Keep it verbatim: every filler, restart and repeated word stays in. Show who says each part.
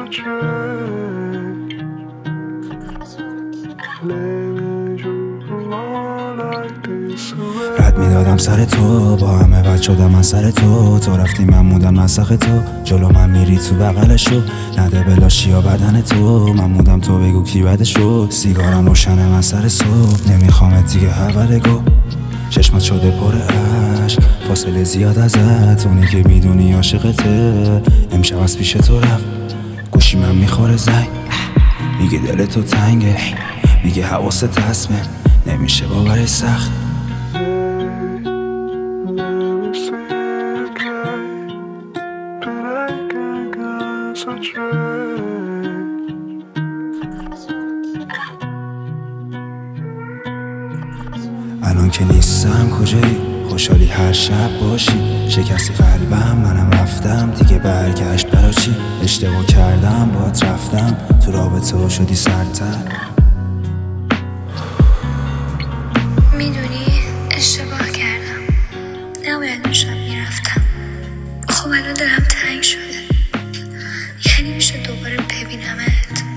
Speaker 1: رد میدادم سر تو، با همه بد شدم من سر تو. تو رفتی من موندم نسخ تو، جلو من میری تو بغلشو. نده بلاشی یا بدن تو، من موندم تو بگو کی بدشو. سیگارم روشنه من سر صبح، نمیخوامت دیگه حوله گو. چشمات شده پر عشق، فاصله زیاد ازت. اونی که میدونی عاشقته، امشب از پیش تو رفت. گوشی من میخوره زنگ، میگه دل تو تنگه، میگه حواست هست. من نمیشه باورش سخت. الان که نیستم کجایی؟ خوشحالی هر شب باشی. شکستی قلبم منم رفتم، دیگه برگشت برا چی؟ اشتباه کردم باهات رفتم تو رابطه و شدی سرتر.
Speaker 2: میدونی اشتباه کردم، نباید اون شب میرفتم. خب الان دلم تنگ شده، یعنی میشه دوباره ببینمت؟